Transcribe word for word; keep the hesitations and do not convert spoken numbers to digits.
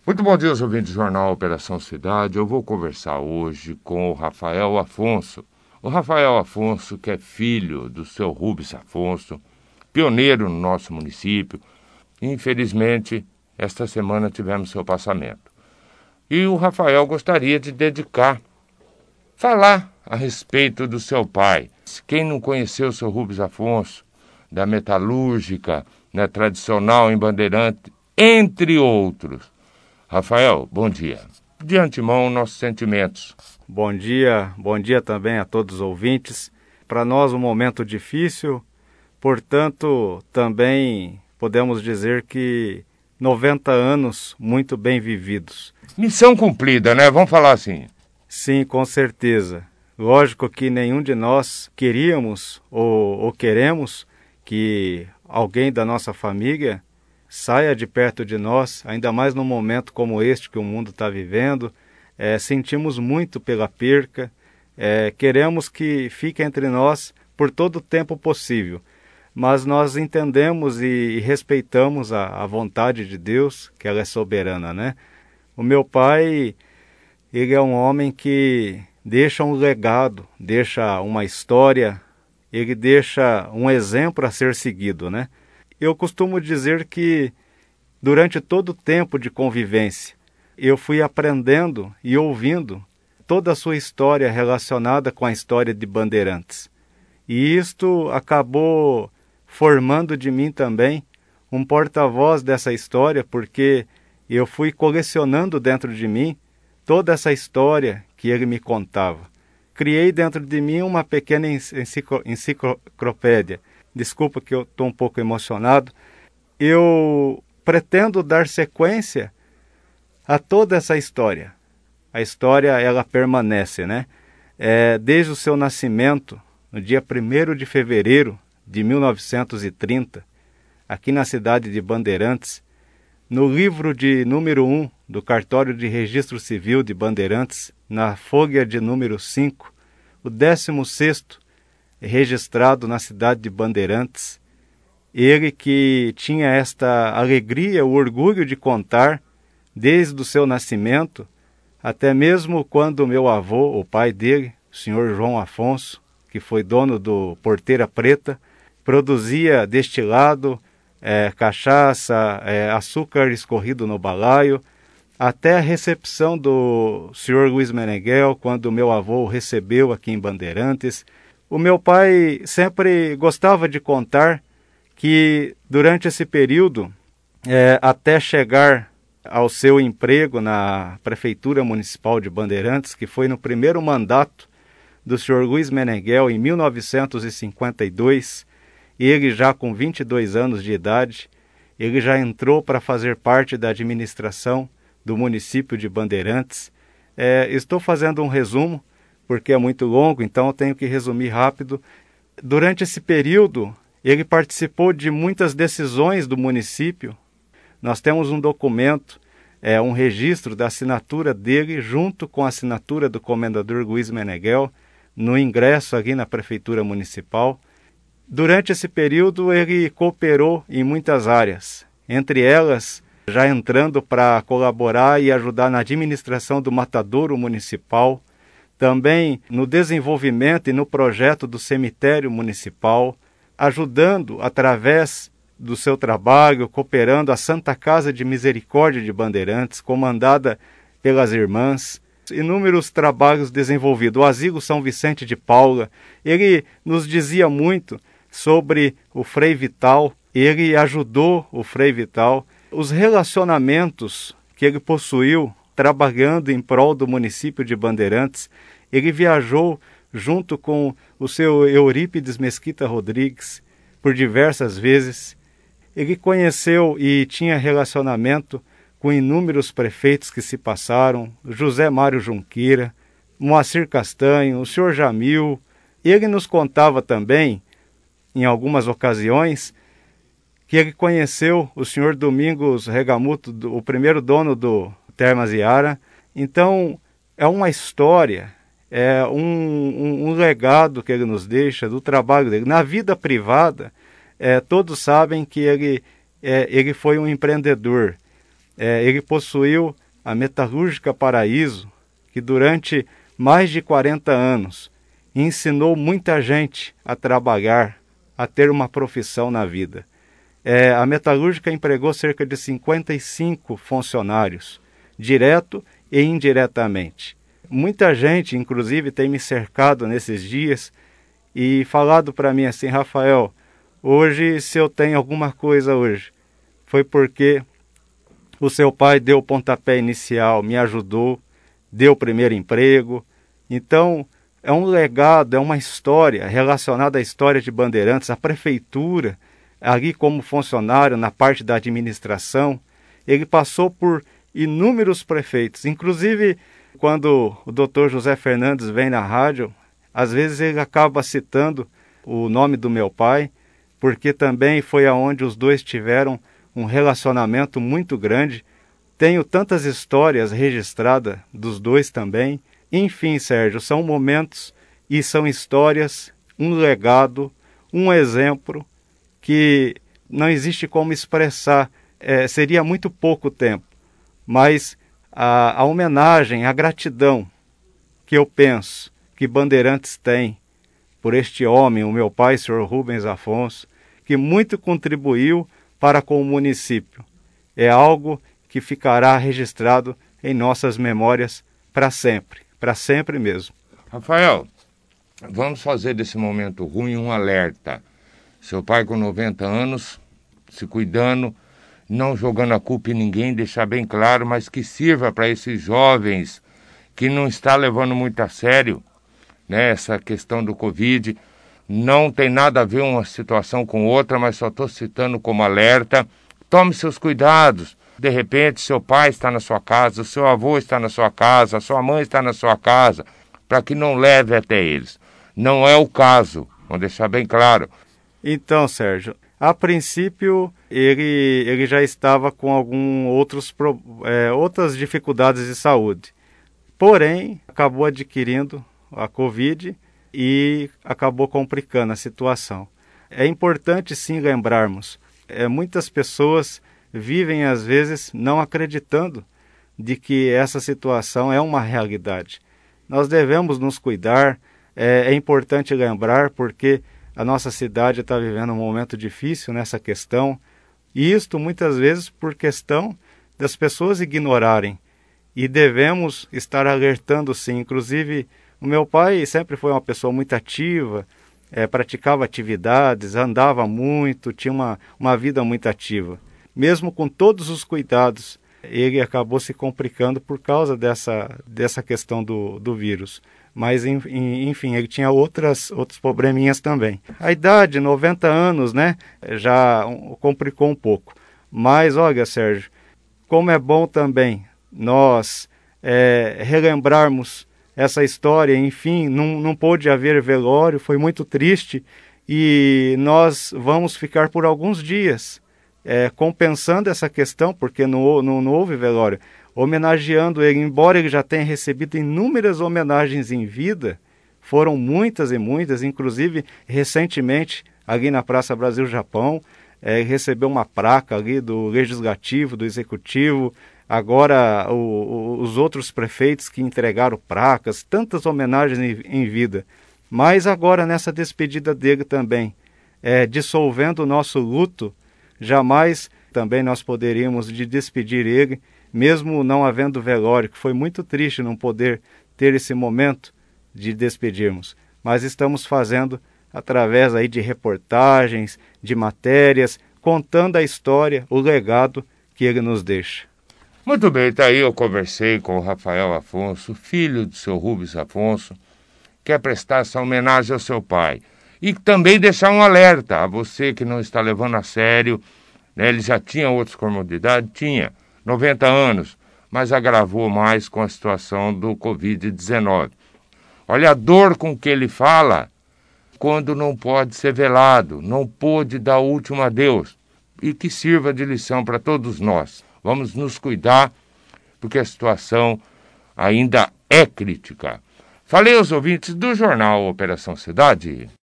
Muito bom dia, ouvintes do Jornal Operação Cidade. Eu vou conversar hoje com o Rafael Afonso. O Rafael Afonso, que é filho do seu Rubens Afonso, pioneiro no nosso município. Infelizmente, esta semana tivemos seu passamento. E o Rafael gostaria de dedicar, falar a respeito do seu pai. Quem não conheceu o seu Rubens Afonso, da metalúrgica, né, tradicional em Bandeirante, entre outros. Rafael, bom dia. De antemão, nossos sentimentos. Bom dia, bom dia também a todos os ouvintes. Para nós um momento difícil, portanto, também podemos dizer que noventa anos muito bem vividos. Missão cumprida, né? Vamos falar assim. Sim, com certeza. Lógico que nenhum de nós queríamos ou, ou queremos que alguém da nossa família saia de perto de nós, ainda mais num momento como este que o mundo está vivendo. É, sentimos muito pela perca, é, queremos que fique entre nós por todo o tempo possível, mas nós entendemos e, e respeitamos a, a vontade de Deus, que ela é soberana, né? O meu pai, ele é um homem que deixa um legado, deixa uma história, ele deixa um exemplo a ser seguido, né? Eu costumo dizer que durante todo o tempo de convivência, eu fui aprendendo e ouvindo toda a sua história relacionada com a história de Bandeirantes. E isto acabou formando de mim também um porta-voz dessa história, porque eu fui colecionando dentro de mim toda essa história que ele me contava. Criei dentro de mim uma pequena enciclo- enciclopédia. Desculpa que eu estou um pouco emocionado. Eu pretendo dar sequência a toda essa história. A história, ela permanece, né? É, desde o seu nascimento, no dia primeiro de fevereiro de mil novecentos e trinta, aqui na cidade de Bandeirantes, no livro de número um do Cartório de Registro Civil de Bandeirantes, na folha de número cinco, o décimo sexto, registrado na cidade de Bandeirantes, ele que tinha esta alegria, o orgulho de contar, desde o seu nascimento, até mesmo quando meu avô, o pai dele, o senhor João Afonso, que foi dono do Porteira Preta, produzia destilado, é, cachaça, é, açúcar escorrido no balaio, até a recepção do senhor Luiz Meneghel, quando meu avô o recebeu aqui em Bandeirantes. O meu pai sempre gostava de contar que durante esse período, é, até chegar ao seu emprego na Prefeitura Municipal de Bandeirantes, que foi no primeiro mandato do senhor Luiz Meneghel em mil novecentos e cinquenta e dois, ele já com vinte e dois anos de idade, ele já entrou para fazer parte da administração do município de Bandeirantes. É, estou fazendo um resumo, porque é muito longo, então eu tenho que resumir rápido. Durante esse período, ele participou de muitas decisões do município. Nós temos um documento, é, um registro da assinatura dele, junto com a assinatura do comendador Luiz Meneghel, no ingresso aqui na Prefeitura Municipal. Durante esse período, ele cooperou em muitas áreas, entre elas, já entrando para colaborar e ajudar na administração do matadouro municipal, também no desenvolvimento e no projeto do cemitério municipal, ajudando através do seu trabalho, cooperando a Santa Casa de Misericórdia de Bandeirantes, comandada pelas irmãs, inúmeros trabalhos desenvolvidos. O Asilo São Vicente de Paula, ele nos dizia muito sobre o Frei Vital, ele ajudou o Frei Vital, os relacionamentos que ele possuiu trabalhando em prol do município de Bandeirantes. Ele viajou junto com o seu Eurípides Mesquita Rodrigues por diversas vezes. Ele conheceu e tinha relacionamento com inúmeros prefeitos que se passaram, José Mário Junqueira, Moacir Castanho, o senhor Jamil. Ele nos contava também, em algumas ocasiões, que ele conheceu o senhor Domingos Regamuto, o primeiro dono do Termas Iara. Então, é uma história, é um, um, um legado que ele nos deixa do trabalho dele. Na vida privada, é, todos sabem que ele, é, ele foi um empreendedor. É, ele possuiu a Metalúrgica Paraíso, que durante mais de quarenta anos ensinou muita gente a trabalhar, a ter uma profissão na vida. É, a metalúrgica empregou cerca de cinquenta e cinco funcionários, direto e indiretamente. Muita gente, inclusive, tem me cercado nesses dias e falado para mim assim: Rafael, hoje, se eu tenho alguma coisa hoje, foi porque o seu pai deu o pontapé inicial, me ajudou, deu o primeiro emprego. Então, é um legado, é uma história relacionada à história de Bandeirantes, à prefeitura, ali como funcionário na parte da administração. Ele passou por inúmeros prefeitos, inclusive quando o doutor José Fernandes vem na rádio, às vezes ele acaba citando o nome do meu pai, porque também foi aonde os dois tiveram um relacionamento muito grande. Tenho tantas histórias registradas dos dois também. Enfim, Sérgio, são momentos e são histórias, um legado, um exemplo que não existe como expressar. É, seria muito pouco tempo, mas a, a homenagem, a gratidão que eu penso que Bandeirantes tem por este homem, o meu pai, senhor Rubens Afonso, que muito contribuiu para com o município, é algo que ficará registrado em nossas memórias para sempre, para sempre mesmo. Rafael, vamos fazer desse momento ruim um alerta. Seu pai com noventa anos, se cuidando, não jogando a culpa em ninguém, deixar bem claro, mas que sirva para esses jovens que não está levando muito a sério, né, essa questão do Covid. Não tem nada a ver uma situação com outra, mas só estou citando como alerta. Tome seus cuidados. De repente, seu pai está na sua casa, o seu avô está na sua casa, a sua mãe está na sua casa, para que não leve até eles. Não é o caso, vamos deixar bem claro. Então, Sérgio, a princípio ele, ele já estava com algum outros, é, outras dificuldades de saúde. Porém, acabou adquirindo a Covid e acabou complicando a situação. É importante sim lembrarmos, é, muitas pessoas vivem às vezes não acreditando de que essa situação é uma realidade. Nós devemos nos cuidar, é, é importante lembrar porque a nossa cidade está vivendo um momento difícil nessa questão, e isto muitas vezes por questão das pessoas ignorarem, e devemos estar alertando sim. Inclusive, o meu pai sempre foi uma pessoa muito ativa, é, praticava atividades, andava muito, tinha uma, uma vida muito ativa. Mesmo com todos os cuidados, ele acabou se complicando por causa dessa, dessa questão do, do vírus. Mas, enfim, ele tinha outras, outros probleminhas também. A idade, noventa anos, né, já complicou um pouco. Mas, olha, Sérgio, como é bom também nós é, relembrarmos essa história. Enfim, não, não pôde haver velório, foi muito triste, e nós vamos ficar por alguns dias é, compensando essa questão, porque não, não, não houve velório, homenageando ele, embora ele já tenha recebido inúmeras homenagens em vida, foram muitas e muitas, inclusive recentemente ali na Praça Brasil-Japão, é, recebeu uma placa ali do Legislativo, do Executivo, agora o, o, os outros prefeitos que entregaram placas, tantas homenagens em, em vida, mas agora nessa despedida dele também, é, dissolvendo o nosso luto, jamais também nós poderíamos de despedir ele, mesmo não havendo velório, que foi muito triste não poder ter esse momento de despedirmos. Mas estamos fazendo através aí de reportagens, de matérias, contando a história, o legado que ele nos deixa. Muito bem, tá aí eu conversei com o Rafael Afonso, filho do seu Rubens Afonso, quer prestar essa homenagem ao seu pai. E também deixar um alerta a você que não está levando a sério, né? Ele já tinha outras comorbidades, tinha noventa anos, mas agravou mais com a situação do covid dezenove. Olha a dor com que ele fala quando não pode ser velado, não pôde dar o último adeus. E que sirva de lição para todos nós. Vamos nos cuidar, porque a situação ainda é crítica. Falei aos ouvintes do jornal Operação Cidade.